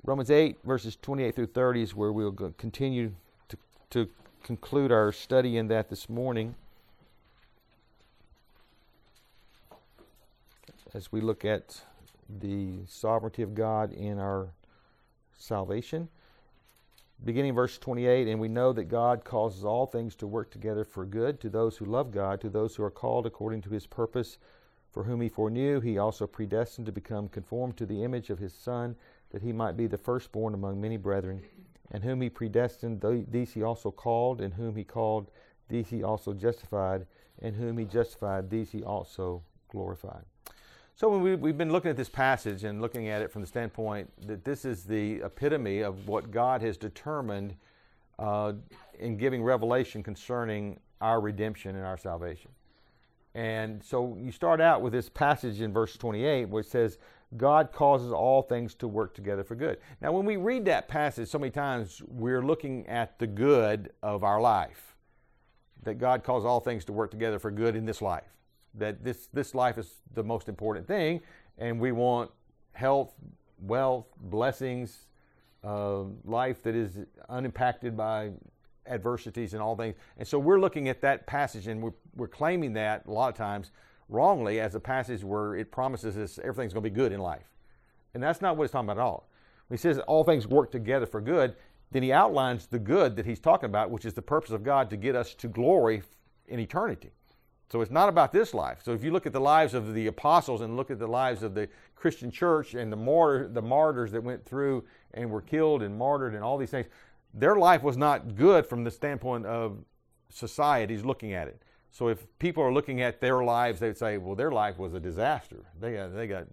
Romans 8, verses 28 through 30 is where we'll continue to conclude our study in that this morning, as we look at the sovereignty of God in our salvation. Beginning verse 28, and we know that God causes all things to work together for good to those who love God, to those who are called according to his purpose, for whom he foreknew, he also predestined to become conformed to the image of his Son, that he might be the firstborn among many brethren. And whom he predestined, these he also called, and whom he called, these he also justified, and whom he justified, these he also glorified. So when we've been looking at this passage and looking at it from the standpoint that this is the epitome of what God has determined in giving revelation concerning our redemption and our salvation. And so you start out with this passage in verse 28 where it says, God causes all things to work together for good. Now when we read that passage, so many times we're looking at the good of our life. That God causes all things to work together for good in this life. That this life is the most important thing, and we want health, wealth, blessings, life that is unimpacted by adversities and all things. And so we're looking at that passage, and we're claiming that a lot of times wrongly as a passage where it promises us everything's going to be good in life. And that's not what it's talking about at all. When he says all things work together for good, then he outlines the good that he's talking about, which is the purpose of God to get us to glory in eternity. So it's not about this life. So if you look at the lives of the apostles and look at the lives of the Christian church and the martyrs that went through and were killed and martyred and all these things, their life was not good from the standpoint of society's looking at it. So if people are looking at their lives, they'd say, well, their life was a disaster. They got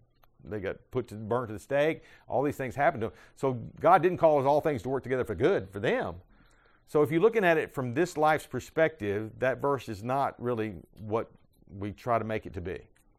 burnt to the stake. All these things happened to them. So God didn't cause all things to work together for good for them. So if you're looking at it from this life's perspective, that verse is not really what we try to make it to be.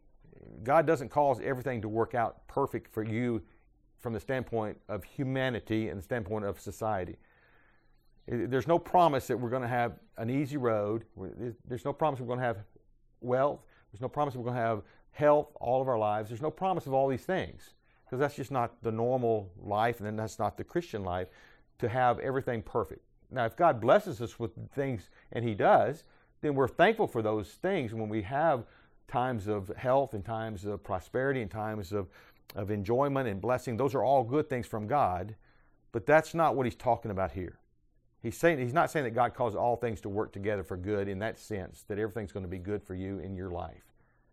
God doesn't cause everything to work out perfect for you from the standpoint of humanity and the standpoint of society. There's no promise that we're going to have an easy road. There's no promise we're going to have wealth. There's no promise we're going to have health all of our lives. There's no promise of all these things, because that's just not the normal life, and then that's not the Christian life, to have everything perfect. Now, if God blesses us with things, and he does, then we're thankful for those things when we have times of health and times of prosperity and times of enjoyment and blessing. Those are all good things from God, but that's not what he's talking about here. He's not saying that God causes all things to work together for good in that sense, that everything's going to be good for you in your life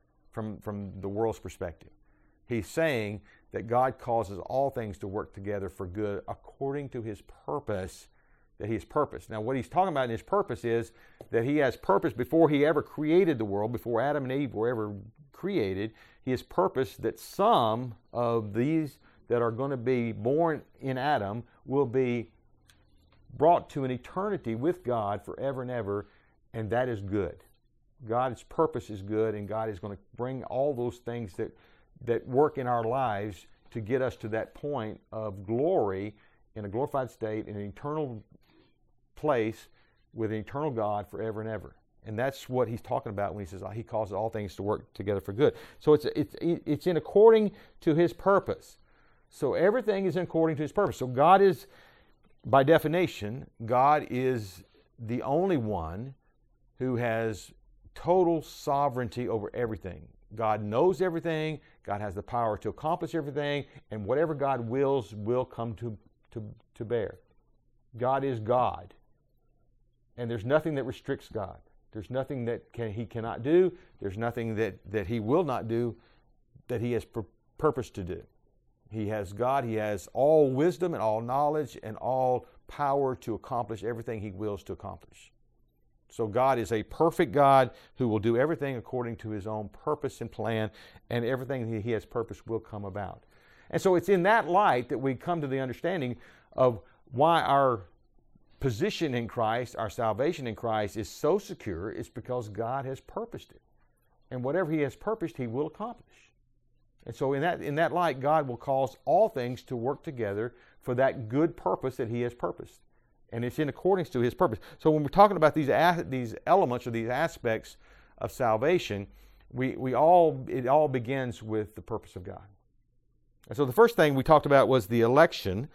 from the world's perspective. He's saying that God causes all things to work together for good according to his purpose that he has purpose. Now, what he's talking about in his purpose is that he has purpose before he ever created the world, before Adam and Eve were ever created. He has purpose that some of these that are going to be born in Adam will be brought to an eternity with God forever and ever, and that is good. God's purpose is good, and God is going to bring all those things that work in our lives to get us to that point of glory in a glorified state, in an eternal place with an eternal God forever and ever. And that's what he's talking about when he says he causes all things to work together for good. So it's in according to his purpose. So everything is according to his purpose. So God is, by definition, God is the only one who has total sovereignty over everything. God knows everything. God has the power to accomplish everything. And whatever God wills will come to bear. God is God. And there's nothing that restricts God. There's nothing that he cannot do. There's nothing that he will not do that he has purpose to do. He has God. He has all wisdom and all knowledge and all power to accomplish everything he wills to accomplish. So God is a perfect God who will do everything according to his own purpose and plan, and everything that he has purpose will come about. And so it's in that light that we come to the understanding of why our position in Christ, our salvation in Christ is so secure. It's because God has purposed it. And whatever he has purposed, he will accomplish. And so in that light, God will cause all things to work together for that good purpose that he has purposed. And it's in accordance to his purpose. So when we're talking about these elements or these aspects of salvation, it all begins with the purpose of God. And so the first thing we talked about was the election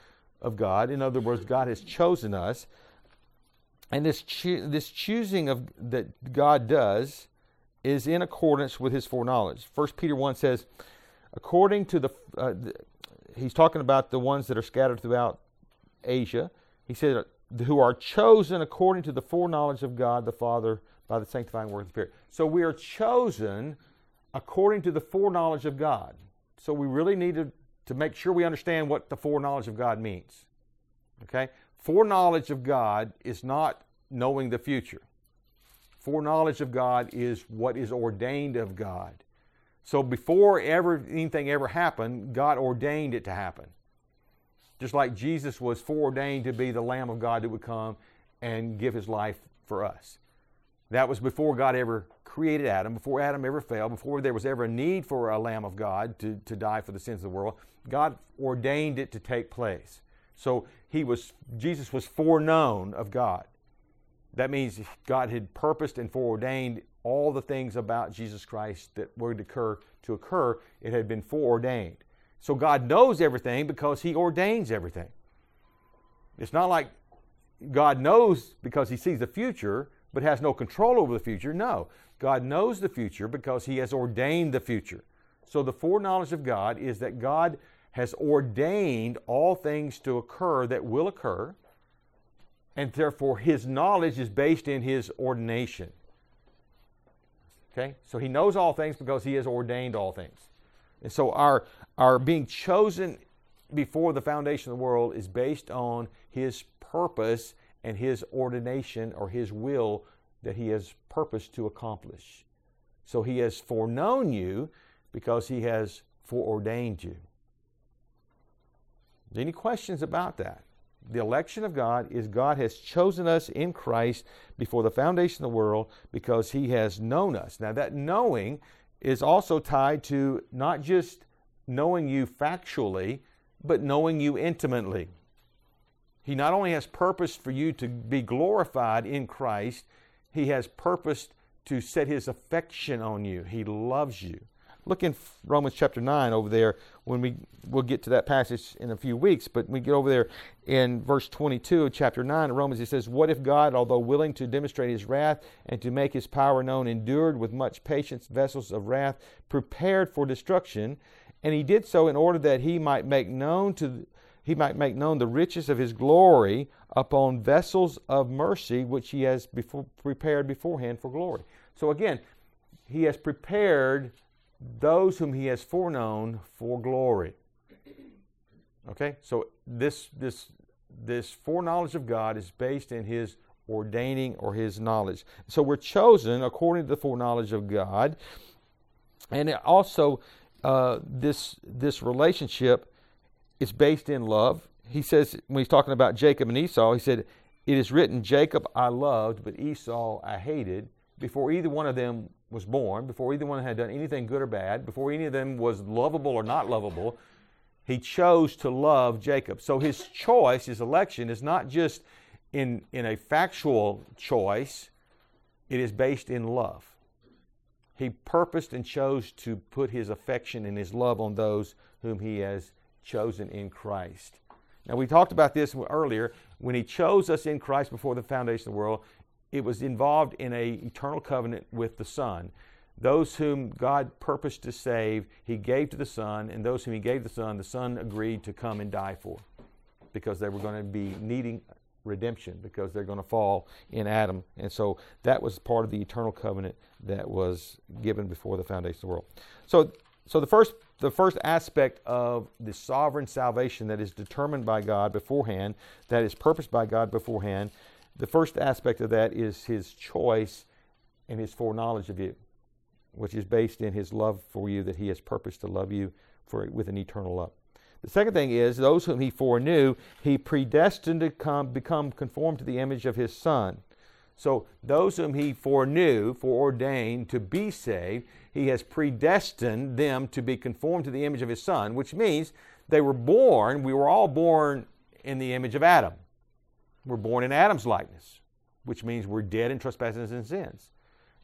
of God. In other words, God has chosen us. And this choosing that God does is in accordance with his foreknowledge. 1 Peter 1 says, according to he's talking about the ones that are scattered throughout Asia. He said, who are chosen according to the foreknowledge of God the Father by the sanctifying work of the Spirit. So we are chosen according to the foreknowledge of God. So we really need to make sure we understand what the foreknowledge of God means. Okay? Foreknowledge of God is not knowing the future. Foreknowledge of God is what is ordained of God. So before anything ever happened, God ordained it to happen. Just like Jesus was foreordained to be the Lamb of God that would come and give his life for us. That was before God ever created Adam, before Adam ever fell, before there was ever a need for a Lamb of God to die for the sins of the world. God ordained it to take place. So Jesus was foreknown of God. That means God had purposed and foreordained all the things about Jesus Christ that were to occur. It had been foreordained. So God knows everything because he ordains everything. It's not like God knows because he sees the future but has no control over the future. No, God knows the future because he has ordained the future. So the foreknowledge of God is that God has ordained all things to occur that will occur, and therefore his knowledge is based in his ordination. Okay? So he knows all things because he has ordained all things. And so our being chosen before the foundation of the world is based on his purpose and his ordination or his will that he has purposed to accomplish. So he has foreknown you because he has foreordained you. Any questions about that? The election of God is God has chosen us in Christ before the foundation of the world because he has known us. Now that knowing is also tied to not just knowing you factually, but knowing you intimately. He not only has purposed for you to be glorified in Christ, he has purposed to set his affection on you. He loves you. Look in Romans chapter 9 over there we'll get to that passage in a few weeks, but we get over there in verse 22 of chapter 9 of Romans. It says, what if God, although willing to demonstrate his wrath and to make his power known, endured with much patience vessels of wrath prepared for destruction, and he did so in order that he might make known the riches of his glory upon vessels of mercy, which he has prepared beforehand for glory. So again, he has prepared those whom he has foreknown for glory. Okay, so this foreknowledge of God is based in his ordaining or his knowledge. So we're chosen according to the foreknowledge of God, and it also this relationship is based in love. He says when he's talking about Jacob and Esau, he said, "It is written, Jacob I loved, but Esau I hated." Before either one of them was born, before either one had done anything good or bad, before any of them was lovable or not lovable, he chose to love Jacob. So his choice, his election, is not just in a factual choice, it is based in love. He purposed and chose to put his affection and his love on those whom he has chosen in Christ. Now we talked about this earlier. When he chose us in Christ before the foundation of the world, it was involved in an eternal covenant with the Son. Those whom God purposed to save, he gave to the Son, and those whom he gave the Son agreed to come and die for, because they were going to be needing redemption, because they're going to fall in Adam. And so that was part of the eternal covenant that was given before the foundation of the world. So the first aspect of the sovereign salvation that is determined by God beforehand, that is purposed by God beforehand, the first aspect of that is his choice and his foreknowledge of you, which is based in his love for you, that he has purposed to love you with an eternal love. The second thing is, those whom he foreknew, he predestined to become conformed to the image of his Son. So those whom he foreknew, foreordained to be saved, he has predestined them to be conformed to the image of his Son, which means we were all born in the image of Adam. We're born in Adam's likeness, which means we're dead in trespasses and sins.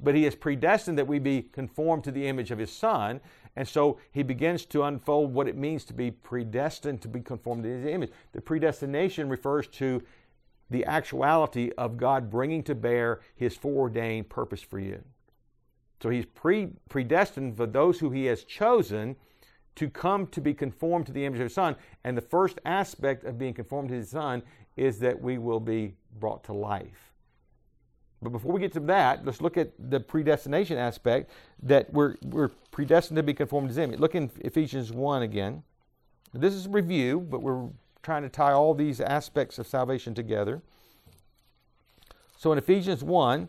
but he has predestined that we be conformed to the image of his Son. And so he begins to unfold what it means to be predestined to be conformed to his image. The predestination refers to the actuality of God bringing to bear his foreordained purpose for you. So he's predestined for those who he has chosen to come to be conformed to the image of his Son. And the first aspect of being conformed to his Son is that we will be brought to life. But before we get to that, let's look at the predestination aspect, that we're predestined to be conformed to his image. Look in Ephesians 1 again. This is a review, but we're trying to tie all these aspects of salvation together. So in Ephesians 1,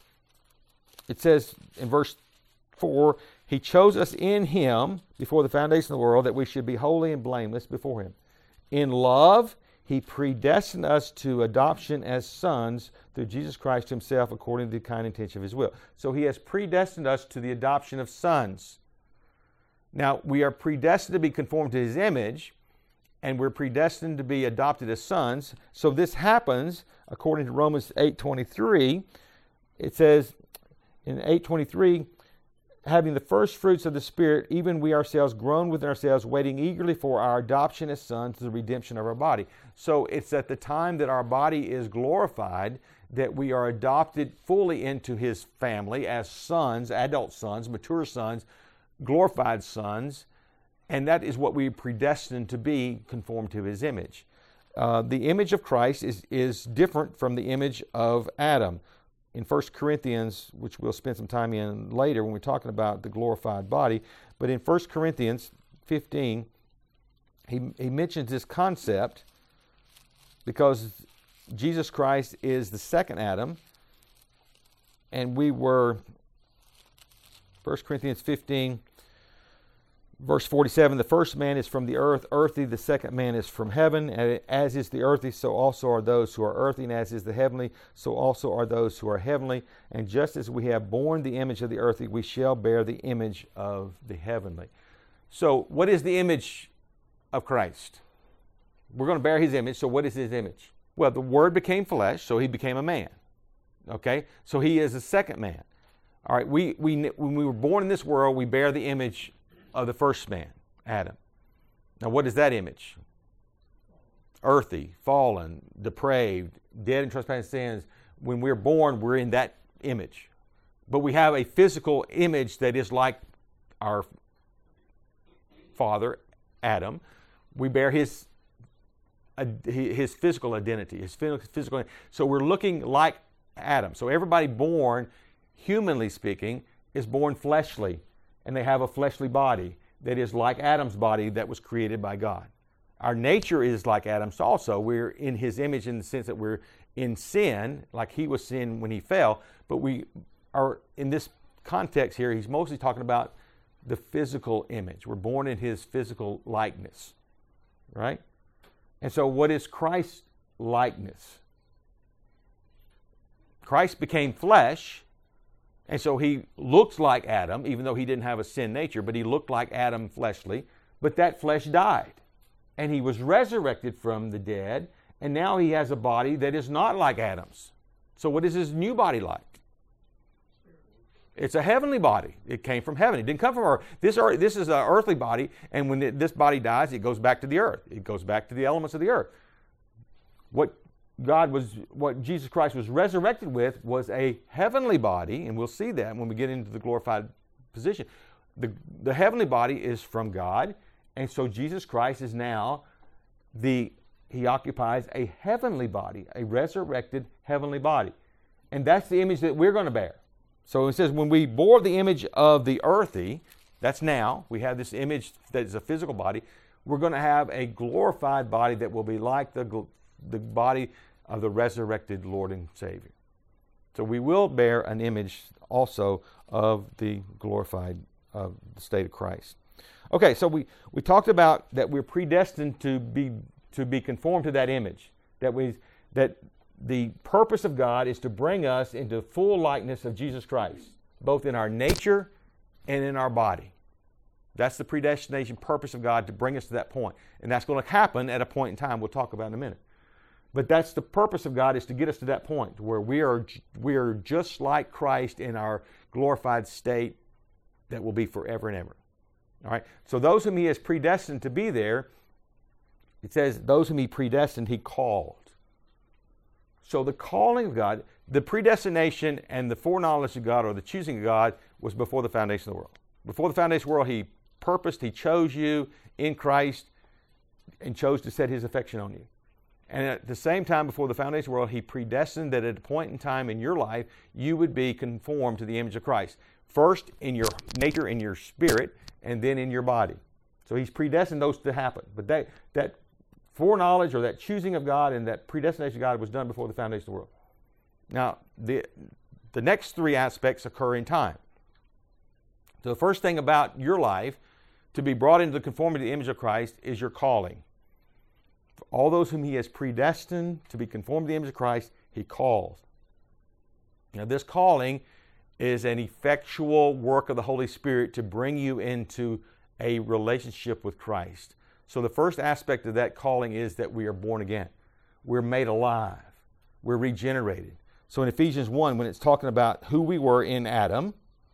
it says in verse 4, he chose us in him before the foundation of the world that we should be holy and blameless before him. In love, he predestined us to adoption as sons through Jesus Christ himself according to the kind intention of his will. So he has predestined us to the adoption of sons. Now, we are predestined to be conformed to his image, and we're predestined to be adopted as sons. So this happens according to Romans 8:23. It says in 8:23, having the first fruits of the Spirit, even we ourselves groan within ourselves, waiting eagerly for our adoption as sons to the redemption of our body. So it's at the time that our body is glorified that we are adopted fully into his family as sons, adult sons, mature sons, glorified sons, and that is what we are predestined to be, conformed to his image. The image of Christ is different from the image of Adam. In 1 Corinthians, which we'll spend some time in later when we're talking about the glorified body, but in 1 Corinthians 15, he mentions this concept because Jesus Christ is the second Adam, and we were, 1 Corinthians 15, verse 47, the first man is from the earth, earthy, the second man is from heaven. And as is the earthy, so also are those who are earthy, and as is the heavenly, so also are those who are heavenly. And just as we have borne the image of the earthy, we shall bear the image of the heavenly. So what is the image of Christ? We're going to bear his image, so what is his image? Well, the Word became flesh, so he became a man. Okay? So he is the second man. All right, when we were born in this world, we bear the image of the first man, Adam. Now, what is that image? Earthy, fallen, depraved, dead in trespass and sins. When we're born, we're in that image. But we have a physical image that is like our father, Adam. We bear his physical identity, his physical. So we're looking like Adam. So everybody born, humanly speaking, is born fleshly. And they have a fleshly body that is like Adam's body that was created by God. Our nature is like Adam's also. We're in his image in the sense that we're in sin, like he was sin when he fell. But we are, in this context here, he's mostly talking about the physical image. We're born in his physical likeness, right? And so what is Christ's likeness? Christ became flesh. And so he looks like Adam, even though he didn't have a sin nature, but he looked like Adam fleshly. But that flesh died. And he was resurrected from the dead. And now he has a body that is not like Adam's. So what is his new body like? It's a heavenly body. It came from heaven. It didn't come from earth. This is an earthly body. And when this body dies, it goes back to the earth. It goes back to the elements of the earth. What Jesus Christ was resurrected with was a heavenly body, and we'll see that when we get into the glorified position. The heavenly body is from God, and so Jesus Christ is now he occupies a heavenly body, a resurrected heavenly body. And that's the image that we're going to bear. So it says when we bore the image of the earthy, that's now, we have this image that is a physical body, we're going to have a glorified body that will be like the body of the resurrected Lord and Savior. So we will bear an image also of the glorified the state of Christ. Okay, so we talked about that we're predestined to be conformed to that image. That the purpose of God is to bring us into full likeness of Jesus Christ, both in our nature and in our body. That's the predestination purpose of God, to bring us to that point. And that's going to happen at a point in time we'll talk about in a minute. But that's the purpose of God, is to get us to that point where we are just like Christ in our glorified state that will be forever and ever. All right. So those whom he has predestined to be there, it says those whom he predestined, he called. So the calling of God, the predestination and the foreknowledge of God, or the choosing of God, was before the foundation of the world. Before the foundation of the world, he purposed, he chose you in Christ and chose to set his affection on you. And at the same time, before the foundation of the world, he predestined that at a point in time in your life, you would be conformed to the image of Christ. First in your nature, in your spirit, and then in your body. So he's predestined those to happen. But that foreknowledge, or that choosing of God and that predestination of God, was done before the foundation of the world. Now, the next three aspects occur in time. So the first thing about your life, to be brought into the conformity to the image of Christ, is your calling. For all those whom he has predestined to be conformed to the image of Christ, he calls. Now, this calling is an effectual work of the Holy Spirit to bring you into a relationship with Christ. So the first aspect of that calling is that we are born again. We're made alive. We're regenerated. So in Ephesians 1, when it's talking about who we were in Adam,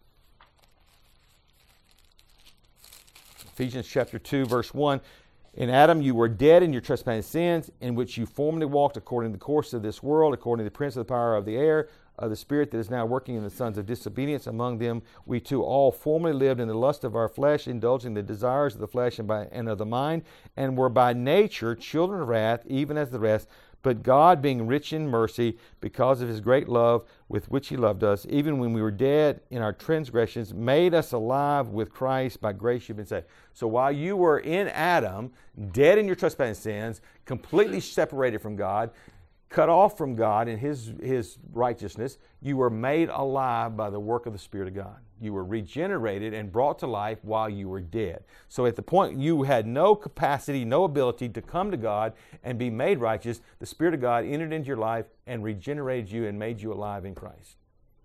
Ephesians chapter 2, verse 1, in Adam you were dead in your trespasses and sins, in which you formerly walked according to the course of this world, according to the prince of the power of the air, of the spirit that is now working in the sons of disobedience. Among them we too all formerly lived in the lust of our flesh, indulging the desires of the flesh and of the mind, and were by nature children of wrath, even as the rest. But God, being rich in mercy, because of his great love with which he loved us, even when we were dead in our transgressions, made us alive with Christ. By grace you've been saved. So while you were in Adam, dead in your trespasses and sins, completely separated from God, cut off from God and his righteousness, you were made alive by the work of the Spirit of God. You were regenerated and brought to life while you were dead. So at the point you had no capacity, no ability to come to God and be made righteous, the Spirit of God entered into your life and regenerated you and made you alive in Christ.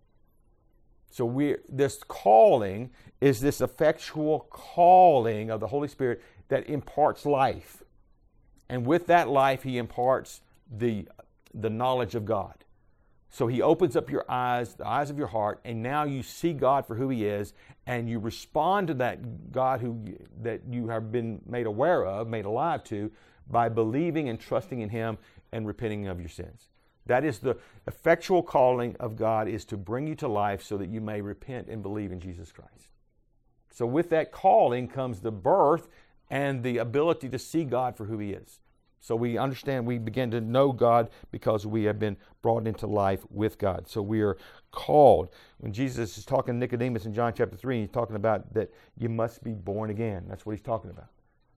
So this calling is this effectual calling of the Holy Spirit that imparts life. And with that life, he imparts the knowledge of God. So he opens up your eyes, the eyes of your heart, and now you see God for who he is, and you respond to that God that you have been made aware of, made alive to, by believing and trusting in him and repenting of your sins. That is the effectual calling of God, is to bring you to life so that you may repent and believe in Jesus Christ. So with that calling comes the birth and the ability to see God for who he is. So we understand, we begin to know God because we have been brought into life with God. So we are called. When Jesus is talking to Nicodemus in John chapter 3, he's talking about that you must be born again. That's what he's talking about.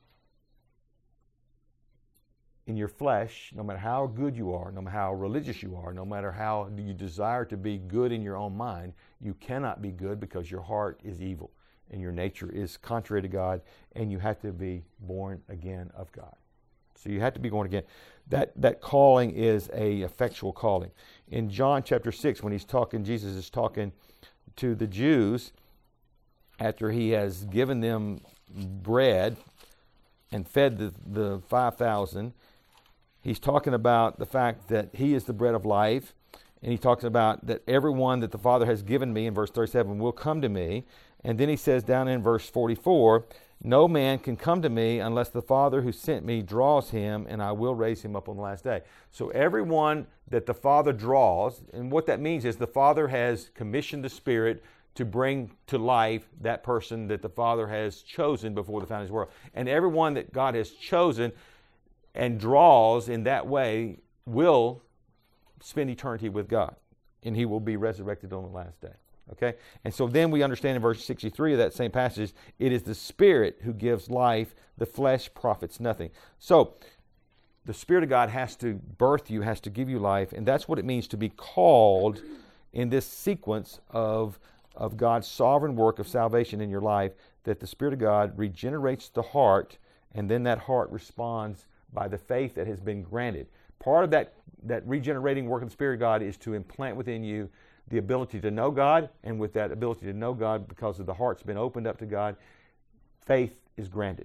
In your flesh, no matter how good you are, no matter how religious you are, no matter how you desire to be good in your own mind, you cannot be good because your heart is evil and your nature is contrary to God, and you have to be born again of God. So you have to be born again. That calling is a effectual calling. In John chapter 6, when Jesus is talking to the Jews after he has given them bread and fed the 5,000, he's talking about the fact that he is the bread of life, and he talks about that everyone that the Father has given me, in verse 37, will come to me. And then he says down in verse 44, no man can come to me unless the Father who sent me draws him, and I will raise him up on the last day. So everyone that the Father draws, and what that means is the Father has commissioned the Spirit to bring to life that person that the Father has chosen before the foundation of the world. And everyone that God has chosen and draws in that way will spend eternity with God, and he will be resurrected on the last day. Okay? And so then we understand in verse 63 of that same passage, it is the Spirit who gives life, the flesh profits nothing. So the Spirit of God has to birth you, has to give you life, and that's what it means to be called in this sequence of God's sovereign work of salvation in your life, that the Spirit of God regenerates the heart, and then that heart responds by the faith that has been granted. Part of that regenerating work of the Spirit of God is to implant within you the ability to know God, and with that ability to know God, because of the heart's been opened up to God, faith is granted.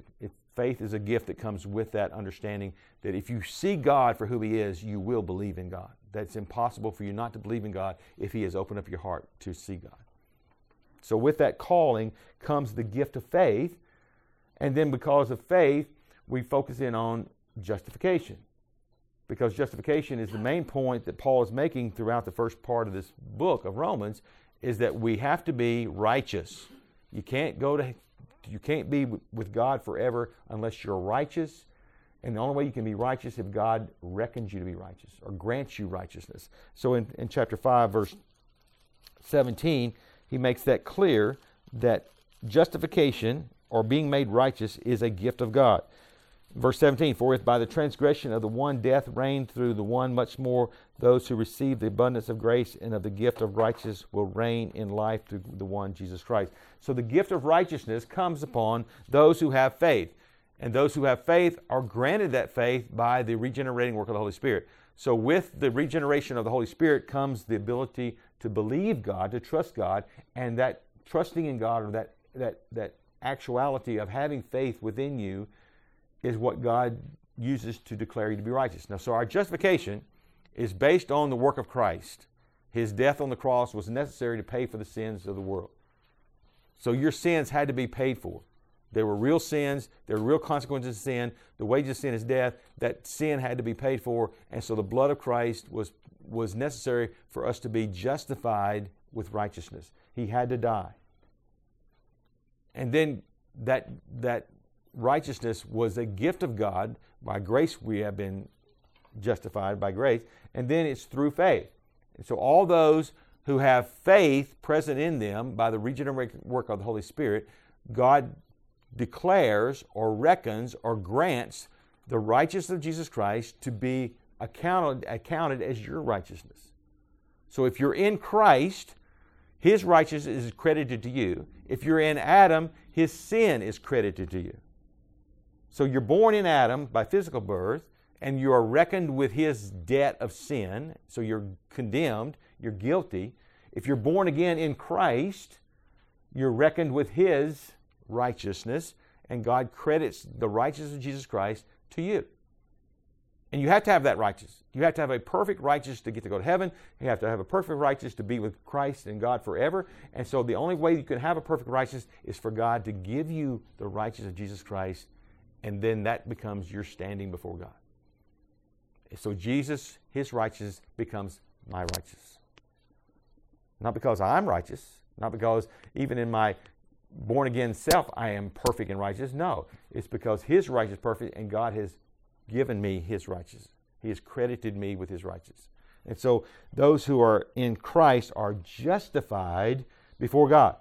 Faith is a gift that comes with that understanding that if you see God for who He is, you will believe in God. That's impossible for you not to believe in God if He has opened up your heart to see God. So with that calling comes the gift of faith, and then because of faith, we focus in on justification. Because justification is the main point that Paul is making throughout the first part of this book of Romans, is that we have to be righteous. You can't be with God forever unless you're righteous. And the only way you can be righteous is if God reckons you to be righteous or grants you righteousness. So in chapter 5, verse 17, he makes that clear that justification or being made righteous is a gift of God. Verse 17, for if by the transgression of the one death reigned through the one, much more those who receive the abundance of grace and of the gift of righteousness will reign in life through the one, Jesus Christ. So the gift of righteousness comes upon those who have faith. And those who have faith are granted that faith by the regenerating work of the Holy Spirit. So with the regeneration of the Holy Spirit comes the ability to believe God, to trust God, and that trusting in God, or that actuality of having faith within you, is what God uses to declare you to be righteous. Now, so our justification is based on the work of Christ. His death on the cross was necessary to pay for the sins of the world. So your sins had to be paid for. There were real sins. There were real consequences of sin. The wages of sin is death. That sin had to be paid for. And so the blood of Christ was necessary for us to be justified with righteousness. He had to die. And then that righteousness was a gift of God. By grace we have been justified by grace. And then it's through faith. And so all those who have faith present in them by the regenerating work of the Holy Spirit, God declares or reckons or grants the righteousness of Jesus Christ to be accounted as your righteousness. So if you're in Christ, His righteousness is credited to you. If you're in Adam, his sin is credited to you. So you're born in Adam by physical birth, and you are reckoned with his debt of sin. So you're condemned, you're guilty. If you're born again in Christ, you're reckoned with his righteousness, and God credits the righteousness of Jesus Christ to you. And you have to have that righteousness. You have to have a perfect righteousness to get to go to heaven. You have to have a perfect righteousness to be with Christ and God forever. And so the only way you can have a perfect righteousness is for God to give you the righteousness of Jesus Christ, and then that becomes your standing before God. So Jesus, his righteousness becomes my righteousness. Not because I'm righteous, not because even in my born-again self I am perfect and righteous. No, it's because his righteousness is perfect, and God has given me his righteousness. He has credited me with his righteousness. And so those who are in Christ are justified before God.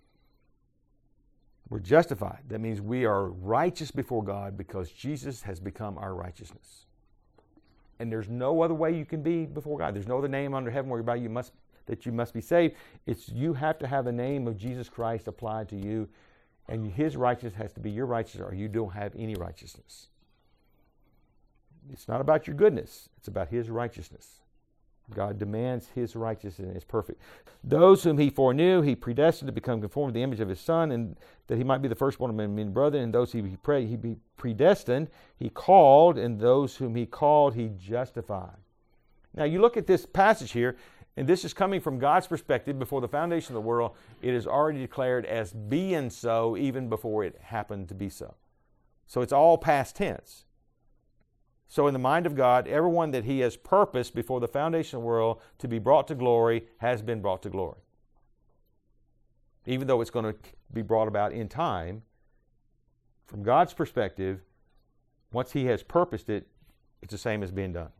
We're justified. That means we are righteous before God because Jesus has become our righteousness. And there's no other way you can be before God. There's no other name under heaven whereby you must be saved. It's you have to have the name of Jesus Christ applied to you, and his righteousness has to be your righteousness, or you don't have any righteousness. It's not about your goodness. It's about his righteousness. God demands his righteousness, and it's perfect. Those whom he foreknew, he predestined to become conformed to the image of his Son, and that he might be the firstborn of many brethren. And those he predestined, he called, and those whom he called, he justified. Now you look at this passage here, and this is coming from God's perspective. Before the foundation of the world, it is already declared as being so, even before it happened to be so. So it's all past tense. So in the mind of God, everyone that he has purposed before the foundation of the world to be brought to glory has been brought to glory. Even though it's going to be brought about in time, from God's perspective, once he has purposed it, it's the same as being done.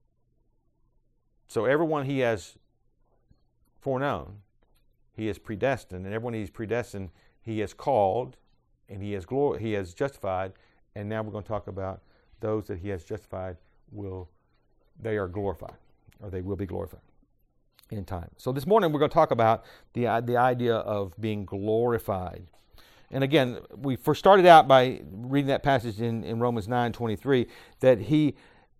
So everyone he has foreknown, he has predestined, and everyone he's predestined, he has called, and he has justified, and now we're going to talk about those that he has justified they are glorified, or they will be glorified in time. So this morning we're going to talk about the idea of being glorified. And again, we first started out by reading that passage in Romans 9:23, that he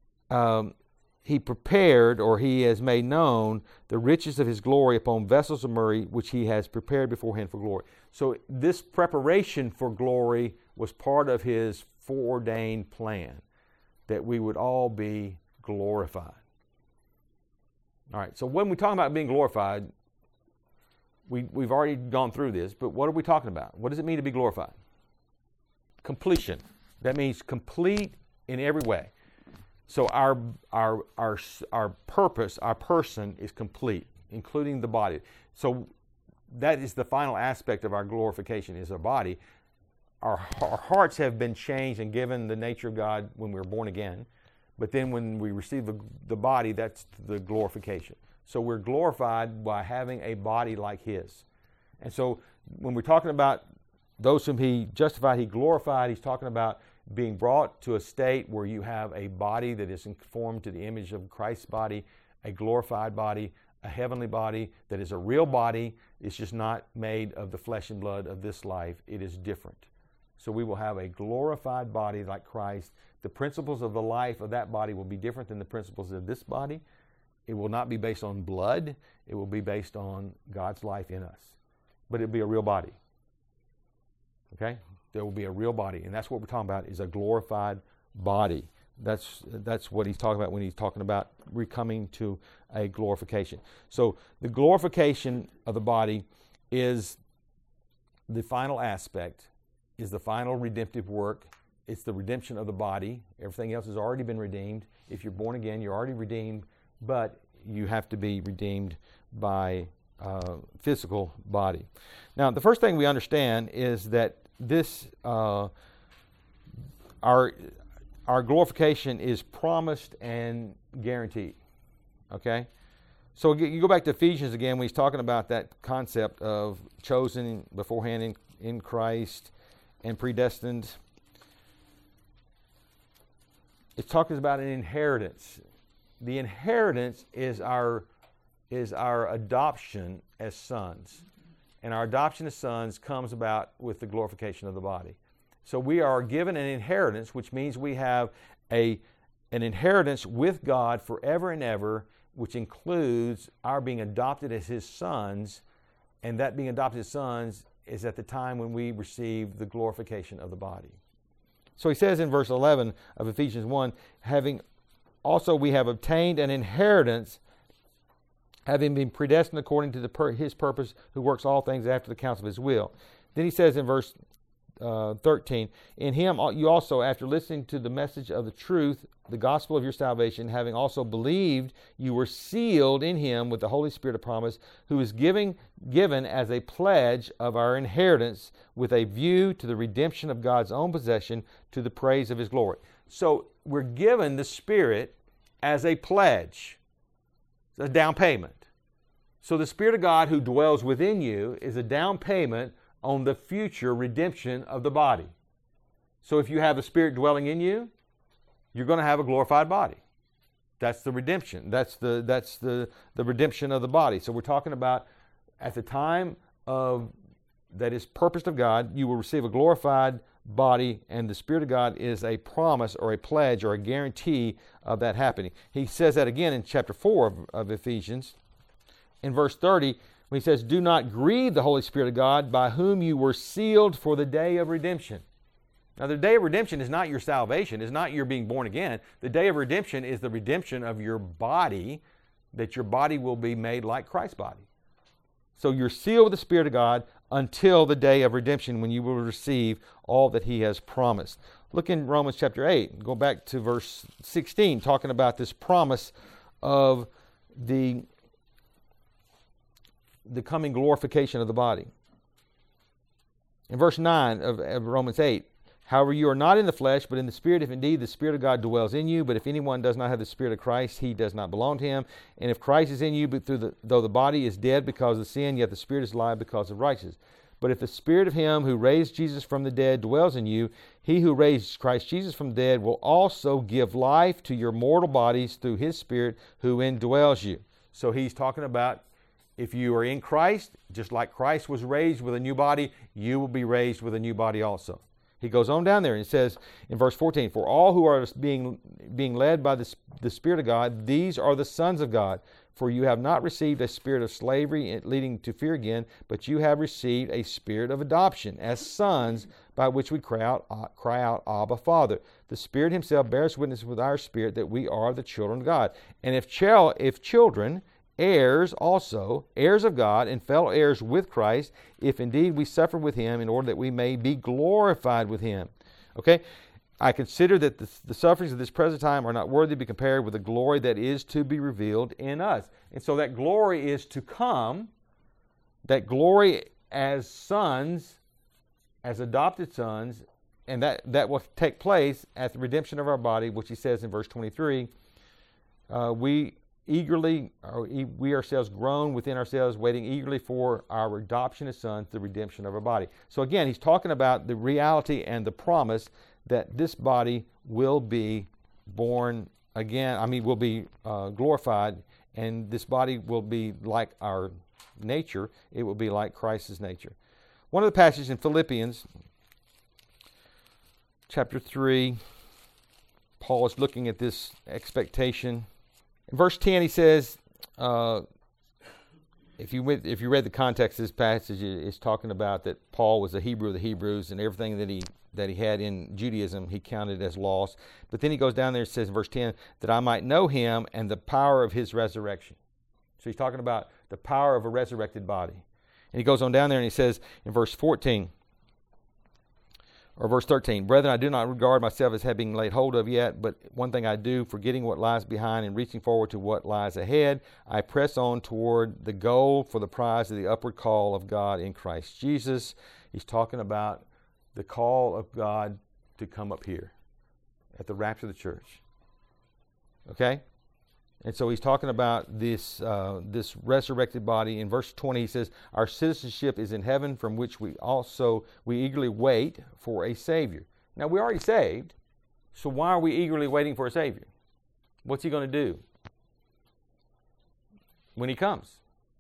prepared, or he has made known, the riches of his glory upon vessels of mercy, which he has prepared beforehand for glory. So this preparation for glory was part of his foreordained plan, that we would all be glorified. All right, so when we talk about being glorified, we've already gone through this, but what are we talking about? What does it mean to be glorified? Completion. That means complete in every way. So our purpose, our person is complete, including the body. So that is the final aspect of our glorification, is our body. Our hearts have been changed and given the nature of God when we were born again. But then when we receive the body, that's the glorification. So we're glorified by having a body like his. And so when we're talking about those whom he justified, he glorified, he's talking about being brought to a state where you have a body that is conformed to the image of Christ's body, a glorified body, a heavenly body that is a real body. It's just not made of the flesh and blood of this life. It is different. So we will have a glorified body like Christ. The principles of the life of that body will be different than the principles of this body. It will not be based on blood. It will be based on God's life in us. But it will be a real body. Okay? There will be a real body. And that's what we're talking about, is a glorified body. That's what he's talking about when he's talking about coming to a glorification. So the glorification of the body is the final aspect, is the final redemptive work. It's the redemption of the body. Everything else has already been redeemed. If you're born again, you're already redeemed, but you have to be redeemed by physical body. Now, the first thing we understand is that this our glorification is promised and guaranteed. Okay? So you go back to Ephesians again when he's talking about that concept of chosen beforehand in Christ and predestined. It's talking about an inheritance. The inheritance is our adoption as sons. And our adoption as sons comes about with the glorification of the body. So we are given an inheritance, which means we have an inheritance with God forever and ever, which includes our being adopted as his sons, and that being adopted as sons is at the time when we receive the glorification of the body. So he says in verse 11 of Ephesians 1, we have obtained an inheritance, having been predestined according to his purpose, who works all things after the counsel of his will. Then he says in verse 13, in him you also, after listening to the message of the truth, the gospel of your salvation, having also believed, you were sealed in him with the Holy Spirit of promise, who is given as a pledge of our inheritance, with a view to the redemption of God's own possession, to the praise of his glory. So we're given the Spirit as a pledge, a down payment. So the Spirit of God who dwells within you is a down payment on the future redemption of the body. So if you have the Spirit dwelling in you, you're going to have a glorified body. That's the redemption. That's the redemption of the body. So we're talking about at the time that is purposed of God, you will receive a glorified body, and the Spirit of God is a promise or a pledge or a guarantee of that happening. He says that again in chapter 4 of Ephesians. In verse 30, when he says, do not grieve the Holy Spirit of God, by whom you were sealed for the day of redemption. Now, the day of redemption is not your salvation, is not your being born again. The day of redemption is the redemption of your body, that your body will be made like Christ's body. So you're sealed with the Spirit of God until the day of redemption, when you will receive all that he has promised. Look in Romans chapter 8. Go back to verse 16, talking about this promise of the coming glorification of the body. In verse 9 of Romans 8, however, you are not in the flesh, but in the Spirit, if indeed the Spirit of God dwells in you. But if anyone does not have the Spirit of Christ, he does not belong to him. And if Christ is in you, but though the body is dead because of sin, yet the Spirit is alive because of righteousness. But if the Spirit of him who raised Jesus from the dead dwells in you, he who raised Christ Jesus from the dead will also give life to your mortal bodies through his Spirit who indwells you. So he's talking about, if you are in Christ, just like Christ was raised with a new body, you will be raised with a new body also. He goes on down there and says in verse 14, for all who are being led by the Spirit of God, these are the sons of God. For you have not received a spirit of slavery leading to fear again, but you have received a spirit of adoption as sons, by which we cry out, Abba, Father. The Spirit himself bears witness with our spirit that we are the children of God. And if children, heirs also, heirs of God, and fellow heirs with Christ, if indeed we suffer with him, in order that we may be glorified with him. Okay? I consider that the sufferings of this present time are not worthy to be compared with the glory that is to be revealed in us. And so that glory is to come, that glory as sons, as adopted sons, and that will take place at the redemption of our body, which he says in verse 23, we ourselves groan within ourselves, waiting eagerly for our adoption as sons, the redemption of our body. So again, he's talking about the reality and the promise that this body will be born again, will be glorified, and this body will be like our nature. It will be like Christ's nature. One of the passages in Philippians chapter 3, Paul is looking at this expectation. In verse 10 he says, if you read the context of this passage, it's talking about that Paul was a Hebrew of the Hebrews, and everything that he had in Judaism he counted as loss. But then he goes down there and says in verse 10, that I might know him and the power of his resurrection. So he's talking about the power of a resurrected body. And he goes on down there and he says in verse 14, or verse 13, Brethren, I do not regard myself as having laid hold of yet, but one thing I do, forgetting what lies behind and reaching forward to what lies ahead, I press on toward the goal for the prize of the upward call of God in Christ Jesus. He's talking about the call of God to come up here at the rapture of the church. Okay? And so he's talking about this resurrected body. In verse 20 he says, our citizenship is in heaven, from which we eagerly wait for a Savior. Now we're already saved, so why are we eagerly waiting for a Savior? What's he going to do when he comes?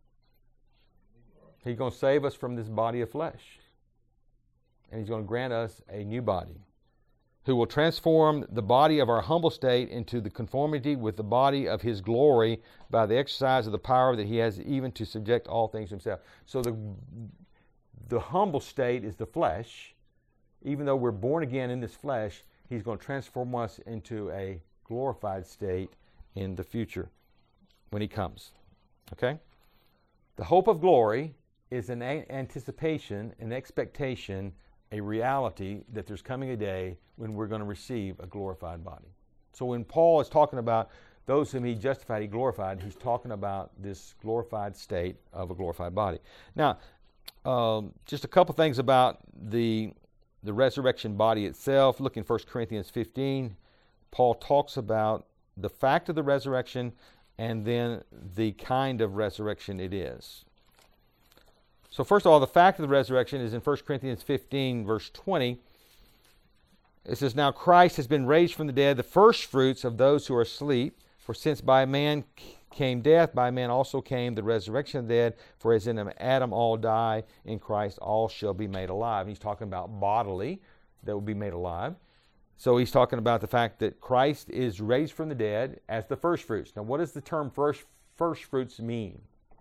He's going to save us from this body of flesh. And he's going to grant us a new body, who will transform the body of our humble state into the conformity with the body of his glory by the exercise of the power that he has even to subject all things to himself. So the humble state is the flesh. Even though we're born again in this flesh, he's going to transform us into a glorified state in the future when he comes. Okay? The hope of glory is an anticipation, an expectation, a reality that there's coming a day when we're going to receive a glorified body. So when Paul is talking about those whom he justified, he glorified, he's talking about this glorified state of a glorified body. Now, just a couple things about the resurrection body itself. Look in 1 Corinthians 15. Paul talks about the fact of the resurrection and then the kind of resurrection it is. So first of all, the fact of the resurrection is in 1 Corinthians 15, verse 20. It says, Now Christ has been raised from the dead, the first fruits of those who are asleep. For since by man came death, by man also came the resurrection of the dead. For as in Adam all die, in Christ all shall be made alive. And he's talking about bodily that will be made alive. So he's talking about the fact that Christ is raised from the dead as the first fruits. Now what does the term first fruits mean?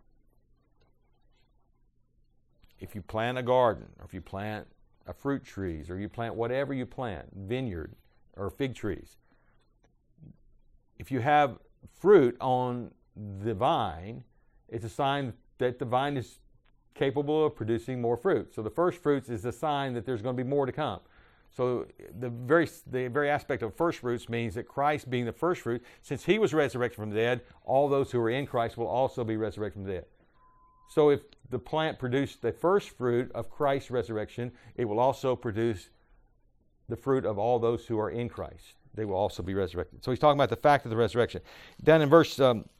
If you plant a garden, or if you plant a fruit trees, or you plant whatever you plant, vineyard or fig trees, if you have fruit on the vine, it's a sign that the vine is capable of producing more fruit. So the first fruits is a sign that there's going to be more to come. So the very aspect of first fruits means that Christ being the first fruit, since he was resurrected from the dead, all those who are in Christ will also be resurrected from the dead. So if the plant produced the first fruit of Christ's resurrection, it will also produce the fruit of all those who are in Christ. They will also be resurrected. So he's talking about the fact of the resurrection. Down in verse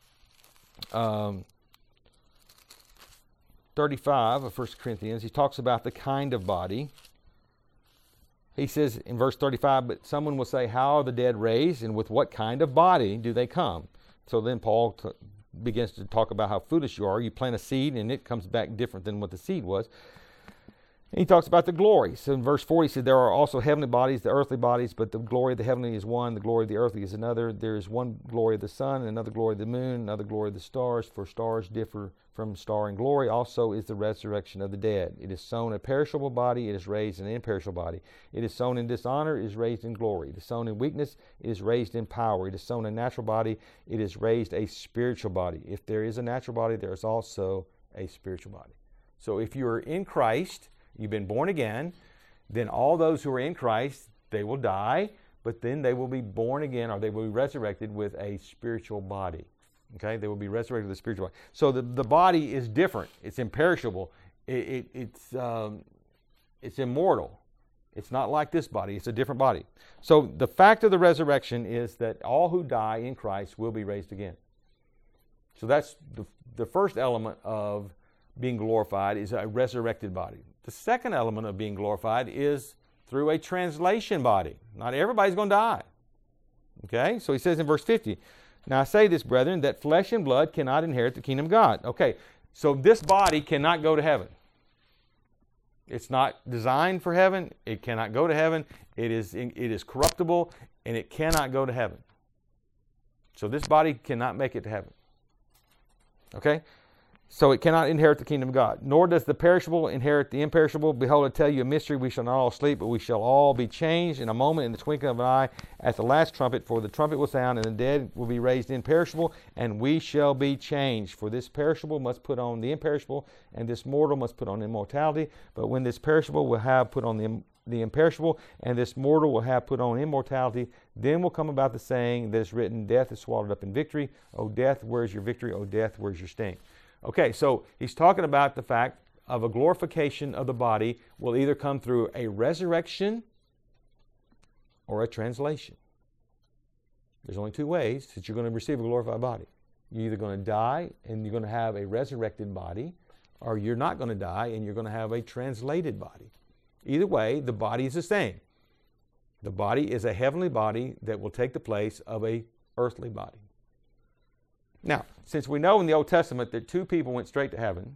35 of 1 Corinthians, he talks about the kind of body. He says in verse 35, But someone will say, How are the dead raised, and with what kind of body do they come? So then Paul begins to talk about how foolish you are. You plant a seed and it comes back different than what the seed was. He talks about the glory. So in verse 4, he said, there are also heavenly bodies, the earthly bodies, but the glory of the heavenly is one, the glory of the earthly is another. There is one glory of the sun, another glory of the moon, another glory of the stars, for stars differ from star in glory. Also is the resurrection of the dead. It is sown a perishable body, it is raised an imperishable body. It is sown in dishonor, it is raised in glory. It is sown in weakness, it is raised in power. It is sown a natural body, it is raised a spiritual body. If there is a natural body, there is also a spiritual body. So if you are in Christ, you've been born again, then all those who are in Christ, they will die, but then they will be born again, or they will be resurrected with a spiritual body. Okay, they will be resurrected with a spiritual body. So the body is different. It's imperishable. It's immortal. It's not like this body. It's a different body. So the fact of the resurrection is that all who die in Christ will be raised again. So that's the first element of being glorified, is a resurrected body. The second element of being glorified is through a translation body. Not everybody's going to die. Okay, so he says in verse 50, now I say this, brethren, that flesh and blood cannot inherit the kingdom of God. Okay, so this body cannot go to heaven. It's not designed for heaven. It cannot go to heaven. It is corruptible, and it cannot go to heaven. So this body cannot make it to heaven. Okay? So it cannot inherit the kingdom of God. Nor does the perishable inherit the imperishable. Behold, I tell you a mystery. We shall not all sleep, but we shall all be changed in a moment, in the twinkling of an eye, at the last trumpet. For the trumpet will sound, and the dead will be raised imperishable, and we shall be changed. For this perishable must put on the imperishable, and this mortal must put on immortality. But when this perishable will have put on the imperishable, and this mortal will have put on immortality, then will come about the saying that is written, death is swallowed up in victory. O death, where is your victory? O death, where is your sting? Okay, so he's talking about the fact of a glorification of the body will either come through a resurrection or a translation. There's only two ways that you're going to receive a glorified body. You're either going to die and you're going to have a resurrected body, or you're not going to die and you're going to have a translated body. Either way, the body is the same. The body is a heavenly body that will take the place of a earthly body. Now, since we know in the Old Testament that two people went straight to heaven,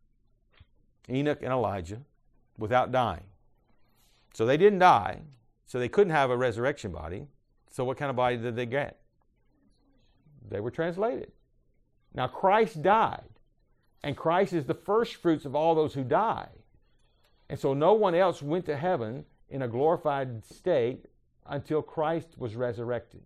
Enoch and Elijah, without dying. So they didn't die, so they couldn't have a resurrection body. So what kind of body did they get? They were translated. Now, Christ died, and Christ is the first fruits of all those who die. And so no one else went to heaven in a glorified state until Christ was resurrected.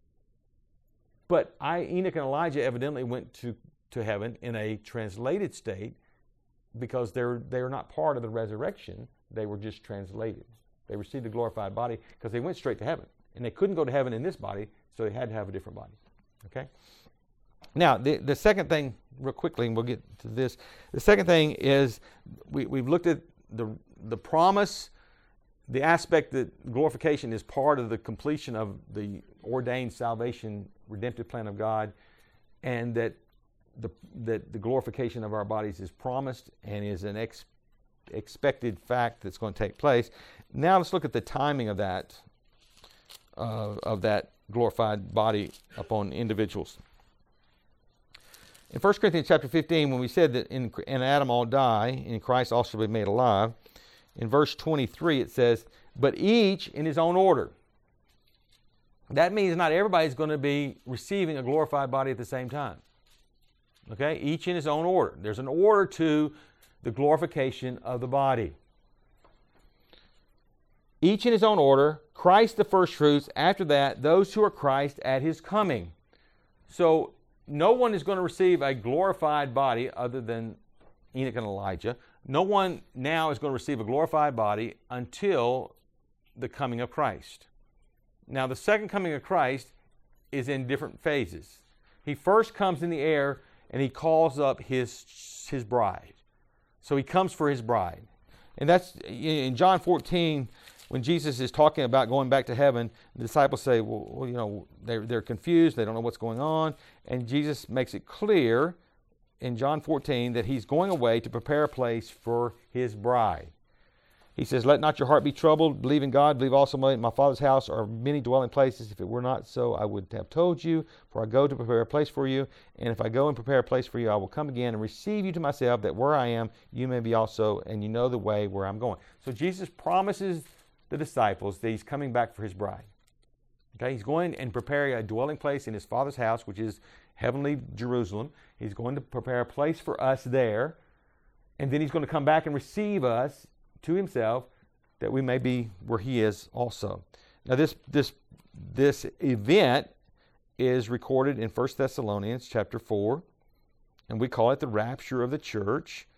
But Enoch and Elijah evidently went to heaven in a translated state because they're not part of the resurrection. They were just translated. They received a glorified body because they went straight to heaven. And they couldn't go to heaven in this body, so they had to have a different body. Okay? Now, the second thing, real quickly, and we'll get to this. The second thing is we've looked at the promise, the aspect that glorification is part of the completion of the ordained salvation redemptive plan of God, and that the glorification of our bodies is promised and is an expected fact that's going to take place. Now let's look at the timing of that glorified body upon individuals. In 1 Corinthians chapter 15, when we said that in Adam all die, in Christ all shall be made alive, in verse 23 it says, but each in his own order. That means not everybody's going to be receiving a glorified body at the same time. Okay? Each in his own order. There's an order to the glorification of the body. Each in his own order. Christ the first fruits. After that, those who are Christ at his coming. So no one is going to receive a glorified body other than Enoch and Elijah. No one now is going to receive a glorified body until the coming of Christ. Now, the second coming of Christ is in different phases. He first comes in the air and he calls up his bride. So he comes for his bride. And that's in John 14, when Jesus is talking about going back to heaven, the disciples say, well, you know, they're confused. They don't know what's going on. And Jesus makes it clear in John 14 that he's going away to prepare a place for his bride. He says, let not your heart be troubled. Believe in God. Believe also in my Father's house are many dwelling places. If it were not so, I would have told you. For I go to prepare a place for you. And if I go and prepare a place for you, I will come again and receive you to myself, that where I am, you may be also, and you know the way where I'm going. So Jesus promises the disciples that he's coming back for his bride. Okay, he's going and preparing a dwelling place in his Father's house, which is heavenly Jerusalem. He's going to prepare a place for us there. And then he's going to come back and receive us to himself, that we may be where he is also. Now this event is recorded in 1 Thessalonians chapter 4, and we call it the rapture of the church.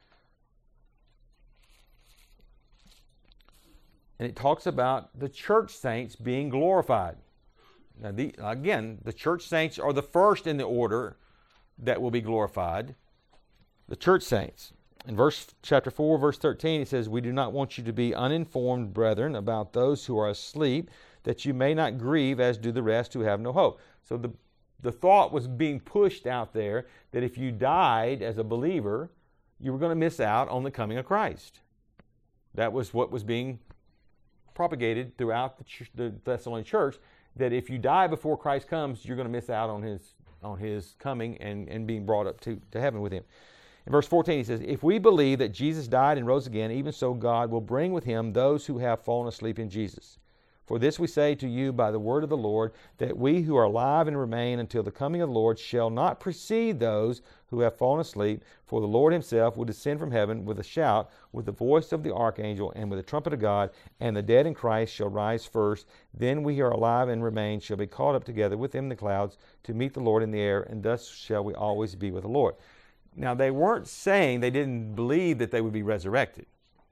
And it talks about the church saints being glorified. Now, the church saints are the first in the order that will be glorified. The church saints. In chapter 4, verse 13, it says, we do not want you to be uninformed, brethren, about those who are asleep, that you may not grieve as do the rest who have no hope. So the thought was being pushed out there that if you died as a believer, you were going to miss out on the coming of Christ. That was what was being propagated throughout the Thessalonian church, that if you die before Christ comes, you're going to miss out on his coming and being brought up to heaven with him. In verse 14, he says, if we believe that Jesus died and rose again, even so God will bring with him those who have fallen asleep in Jesus. For this we say to you by the word of the Lord, that we who are alive and remain until the coming of the Lord shall not precede those who have fallen asleep. For the Lord himself will descend from heaven with a shout, with the voice of the archangel, and with the trumpet of God, and the dead in Christ shall rise first. Then we who are alive and remain shall be caught up together with them in the clouds to meet the Lord in the air, and thus shall we always be with the Lord. Now, they weren't saying they didn't believe that they would be resurrected.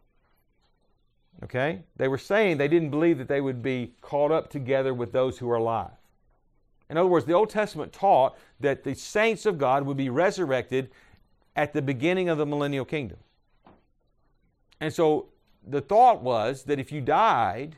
Okay? They were saying they didn't believe that they would be caught up together with those who are alive. In other words, the Old Testament taught that the saints of God would be resurrected at the beginning of the millennial kingdom. And so the thought was that if you died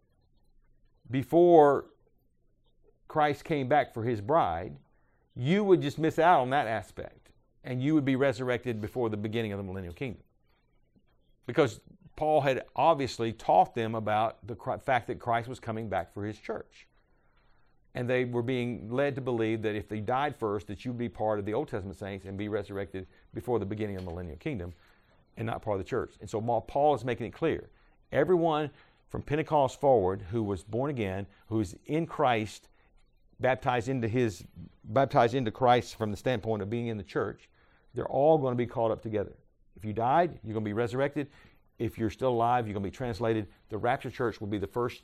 before Christ came back for his bride, you would just miss out on that aspect. And you would be resurrected before the beginning of the millennial kingdom. Because Paul had obviously taught them about the fact that Christ was coming back for his church. And they were being led to believe that if they died first, that you'd be part of the Old Testament saints and be resurrected before the beginning of the millennial kingdom and not part of the church. And so Paul is making it clear. Everyone from Pentecost forward who was born again, who's in Christ, baptized into Christ from the standpoint of being in the church, they're all going to be caught up together. If you died, you're going to be resurrected. If you're still alive, you're going to be translated. The rapture church will be the first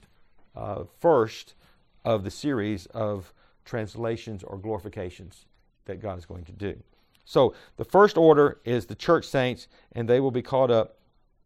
of the series of translations or glorifications that God is going to do. So the first order is the church saints, and they will be caught up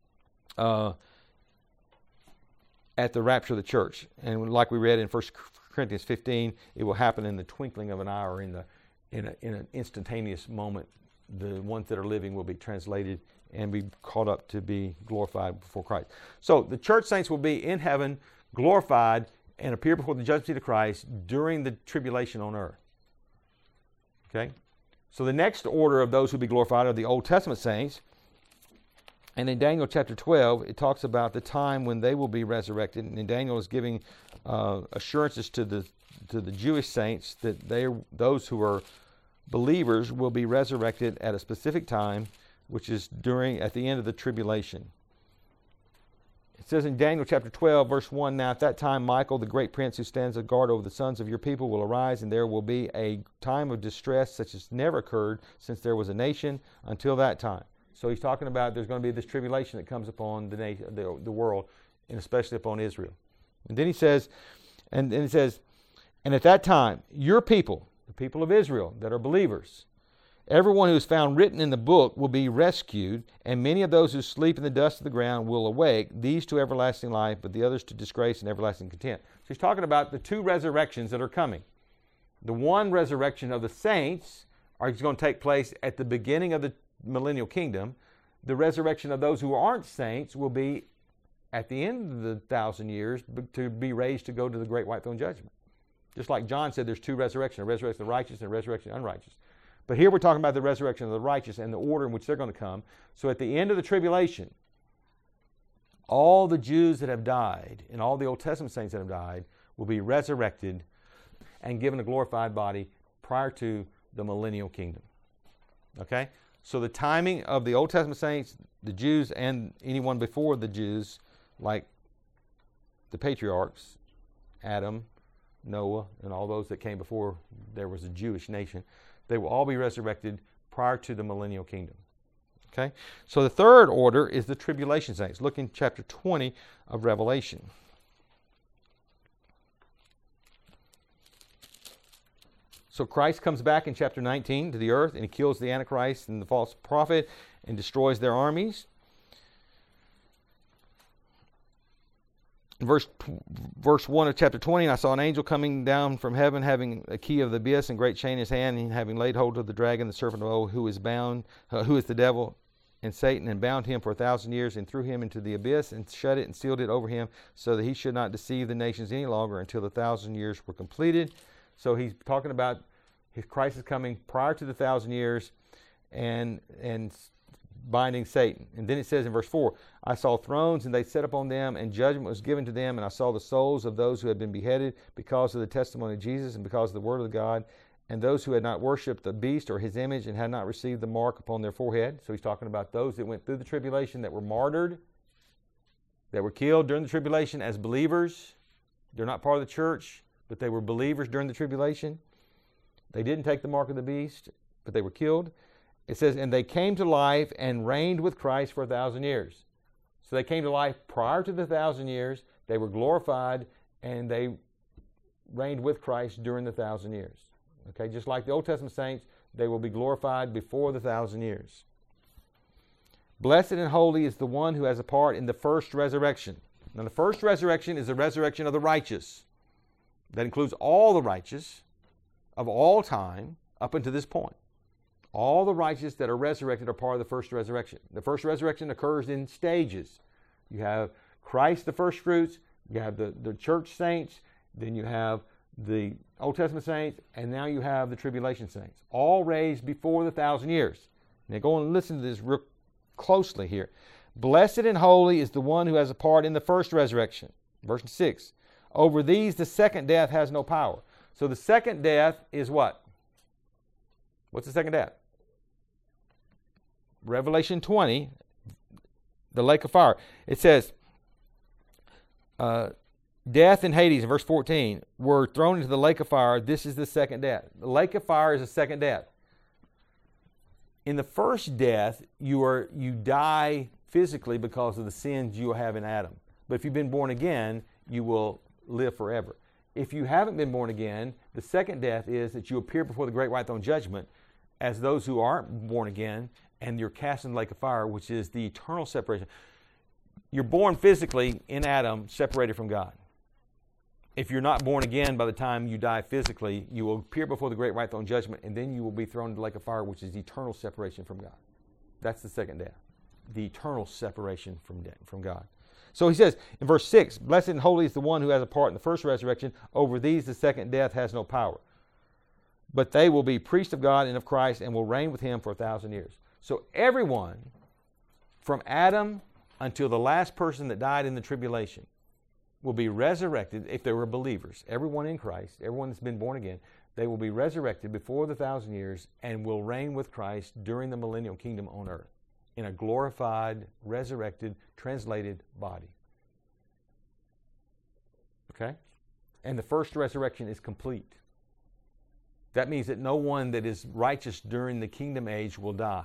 at the rapture of the church. And like we read in 1 Corinthians 15, it will happen in the twinkling of an eye, or in an instantaneous moment. The ones that are living will be translated and be caught up to be glorified before Christ. So the church saints will be in heaven, glorified, and appear before the judgment seat of Christ during the tribulation on earth. Okay? So the next order of those who will be glorified are the Old Testament saints. And in Daniel chapter 12, it talks about the time when they will be resurrected. And Daniel is giving assurances to the Jewish saints that those who are believers will be resurrected at a specific time, which is at the end of the tribulation. It says in Daniel chapter 12, verse 1, now at that time Michael, the great prince who stands a guard over the sons of your people, will arise, and there will be a time of distress such as never occurred since there was a nation until that time. So he's talking about there's going to be this tribulation that comes upon the world, and especially upon Israel. And then he says, and at that time, your people, the people of Israel that are believers, everyone who is found written in the book will be rescued, and many of those who sleep in the dust of the ground will awake, these to everlasting life, but the others to disgrace and everlasting contempt. So he's talking about the two resurrections that are coming. The one resurrection of the saints is going to take place at the beginning of the millennial kingdom. The resurrection of those who aren't saints will be at the end of the 1,000 years to be raised to go to the great white throne judgment. Just like John said, there's two resurrections, a resurrection of the righteous and a resurrection of the unrighteous. But here we're talking about the resurrection of the righteous and the order in which they're going to come. So at the end of the tribulation, all the Jews that have died and all the Old Testament saints that have died will be resurrected and given a glorified body prior to the millennial kingdom. Okay? So the timing of the Old Testament saints, the Jews, and anyone before the Jews, like the patriarchs, Adam, Noah, and all those that came before there was a Jewish nation, they will all be resurrected prior to the millennial kingdom. Okay? So the third order is the tribulation saints. Look in chapter 20 of Revelation. So Christ comes back in chapter 19 to the earth, and he kills the Antichrist and the false prophet and destroys their armies. In verse 1 of chapter 20, I saw an angel coming down from heaven, having a key of the abyss and great chain in his hand, and having laid hold of the dragon, the serpent of old, who is the devil and Satan, and bound him for 1,000 years, and threw him into the abyss, and shut it and sealed it over him, so that he should not deceive the nations any longer until the 1,000 years were completed. So he's talking about his Christ is coming prior to the 1,000 years and binding Satan. And then it says in verse 4, I saw thrones, and they sat upon them, and judgment was given to them, and I saw the souls of those who had been beheaded because of the testimony of Jesus and because of the word of God, and those who had not worshipped the beast or his image and had not received the mark upon their forehead. So he's talking about those that went through the tribulation, that were martyred, that were killed during the tribulation as believers. They're not part of the church, but they were believers during the tribulation. They didn't take the mark of the beast, but they were killed. It says, and they came to life and reigned with Christ for 1,000 years. So they came to life prior to the 1,000 years. They were glorified, and they reigned with Christ during the 1,000 years. Okay, just like the Old Testament saints, they will be glorified before the 1,000 years. Blessed and holy is the one who has a part in the first resurrection. Now, the first resurrection is the resurrection of the righteous. That includes all the righteous of all time up until this point. All the righteous that are resurrected are part of the first resurrection. The first resurrection occurs in stages. You have Christ, the first fruits, you have the church saints, then you have the Old Testament saints, and now you have the tribulation saints, all raised before the 1,000 years. Now go and listen to this real closely here. Blessed and holy is the one who has a part in the first resurrection. Verse 6. Over these the second death has no power. So the second death is what? What's the second death? Revelation 20, the lake of fire. It says, death and Hades, in verse 14, were thrown into the lake of fire. This is the second death. The lake of fire is the second death. In the first death, you die physically because of the sins you have in Adam. But if you've been born again, you will live forever. If you haven't been born again, the second death is that you appear before the great white throne judgment as those who aren't born again, and you're cast in the lake of fire, which is the eternal separation. You're born physically in Adam, separated from God. If you're not born again by the time you die physically, you will appear before the great white throne judgment, and then you will be thrown into the lake of fire, which is eternal separation from God. That's the second death, the eternal separation from God. So he says in verse 6, blessed and holy is the one who has a part in the first resurrection. Over these the second death has no power. But they will be priests of God and of Christ and will reign with him for 1,000 years. So everyone from Adam until the last person that died in the tribulation will be resurrected if they were believers. Everyone in Christ, everyone that's been born again, they will be resurrected before the 1,000 years and will reign with Christ during the millennial kingdom on earth in a glorified, resurrected, translated body. Okay? And the first resurrection is complete. That means that no one that is righteous during the kingdom age will die.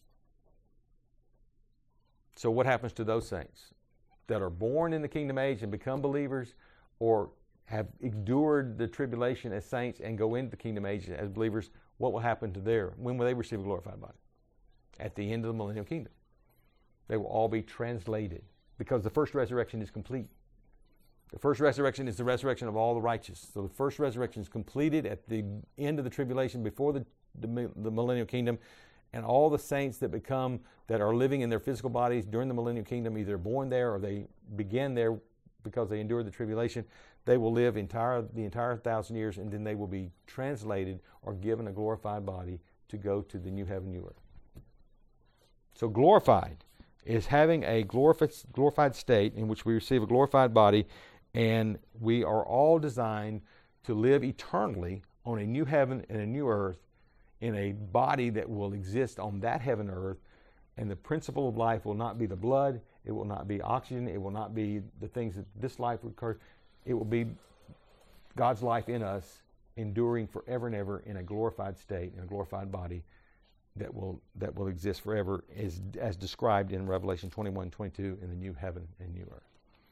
So what happens to those saints that are born in the kingdom age and become believers, or have endured the tribulation as saints and go into the kingdom age as believers? What will happen to when will they receive a glorified body? At the end of the millennial kingdom. They will all be translated because the first resurrection is complete. The first resurrection is the resurrection of all the righteous. So the first resurrection is completed at the end of the tribulation before the millennial kingdom, and all the saints that are living in their physical bodies during the millennial kingdom, either born there or they begin there because they endured the tribulation, they will live the entire 1,000 years, and then they will be translated or given a glorified body to go to the new heaven, new earth. So glorified is having a glorified state in which we receive a glorified body, and we are all designed to live eternally on a new heaven and a new earth in a body that will exist on that heaven and earth. And the principle of life will not be the blood, it will not be oxygen, it will not be the things that this life requires. It will be God's life in us, enduring forever and ever in a glorified state, in a glorified body that will exist forever, as described in Revelation 21:22 in the new heaven and new earth.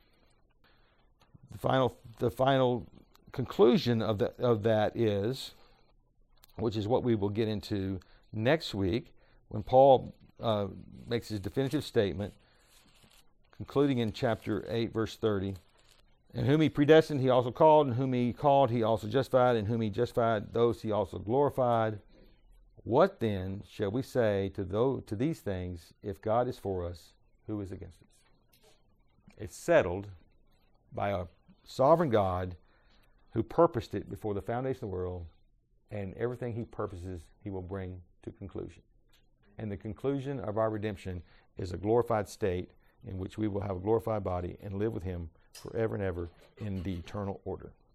The final conclusion of that is, which is what we will get into next week, when Paul makes his definitive statement, concluding in chapter 8, verse 30. And whom he predestined, he also called, and whom he called, he also justified, and whom he justified, those he also glorified. What then shall we say to these things? If God is for us, who is against us? It's settled by a sovereign God who purposed it before the foundation of the world, and everything he purposes, he will bring to conclusion. And the conclusion of our redemption is a glorified state in which we will have a glorified body and live with him forever and ever in the eternal order.